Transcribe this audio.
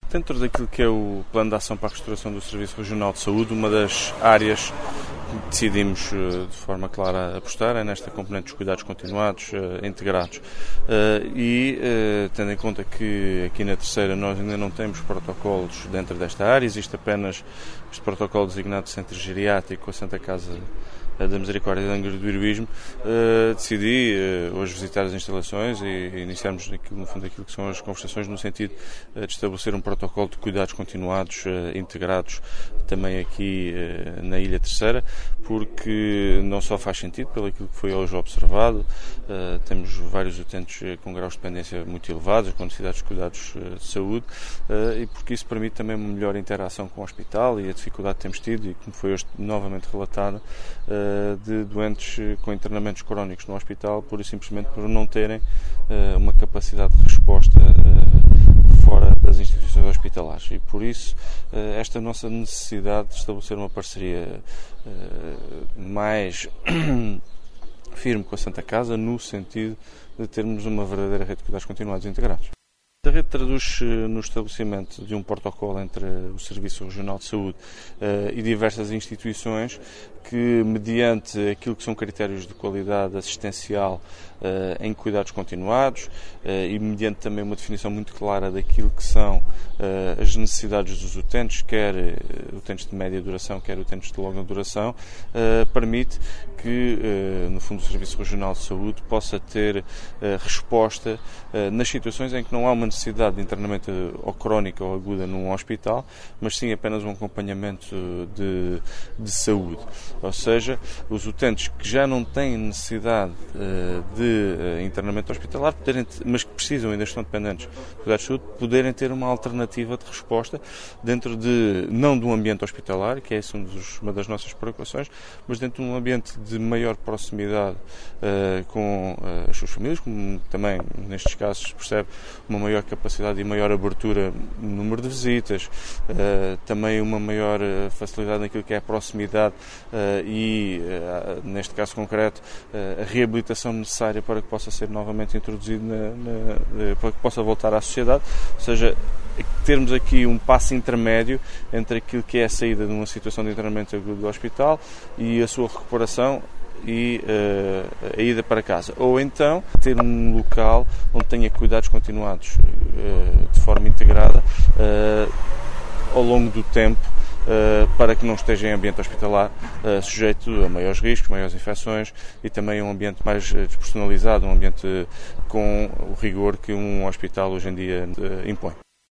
Dentro daquilo que é o Plano de Ação para a Restauração do Serviço Regional de Saúde, uma das áreas que decidimos de forma clara apostar é nesta componente dos cuidados continuados integrados. Tendo em conta que aqui na Terceira nós ainda não temos protocolos dentro desta área, existe apenas este protocolo designado de Centro Geriátrico, a Santa Casa da Misericórdia de Angra do Heroísmo, decidi hoje visitar as instalações e iniciarmos no fundo aquilo que são as conversações no sentido de estabelecer um protocolo de cuidados continuados integrados também aqui na Ilha Terceira, porque não só faz sentido pelo aquilo que foi hoje observado, temos vários utentes com graus de dependência muito elevados, com necessidades de cuidados de saúde, e porque isso permite também uma melhor interação com o hospital e a dificuldade que temos tido, e como foi hoje novamente relatada, de doentes com internamentos crónicos no hospital, pura e simplesmente por não terem uma capacidade de resposta fora das instituições hospitalares. E por isso esta nossa necessidade de estabelecer uma parceria mais firme com a Santa Casa, no sentido de termos uma verdadeira rede de cuidados continuados integrados. A rede traduz-se no estabelecimento de um protocolo entre o Serviço Regional de Saúde e diversas instituições que, mediante aquilo que são critérios de qualidade assistencial em cuidados continuados e mediante também uma definição muito clara daquilo que são as necessidades dos utentes, quer utentes de média duração, quer utentes de longa duração, permite que, no fundo, o Serviço Regional de Saúde possa ter resposta nas situações em que não há uma necessidade de internamento ou crónica ou aguda num hospital, mas sim apenas um acompanhamento de saúde. Ou seja, os utentes que já não têm necessidade de internamento hospitalar, mas que precisam, ainda estão dependentes de cuidados de saúde, poderem ter uma alternativa de resposta dentro não de um ambiente hospitalar, que é uma das nossas preocupações, mas dentro de um ambiente de maior proximidade com as suas famílias, como também nestes casos se percebe uma maior capacidade e maior abertura no número de visitas, também uma maior facilidade naquilo que é a proximidade e, neste caso concreto, a reabilitação necessária para que possa ser novamente introduzido, para que possa voltar à sociedade, ou seja, termos aqui um passo intermédio entre aquilo que é a saída de uma situação de internamento agudo do hospital e a sua recuperação e a ida para casa, ou então ter um local onde tenha cuidados continuados de forma integrada ao longo do tempo, para que não esteja em ambiente hospitalar sujeito a maiores riscos, maiores infecções e também um ambiente mais despersonalizado, um ambiente com o rigor que um hospital hoje em dia impõe.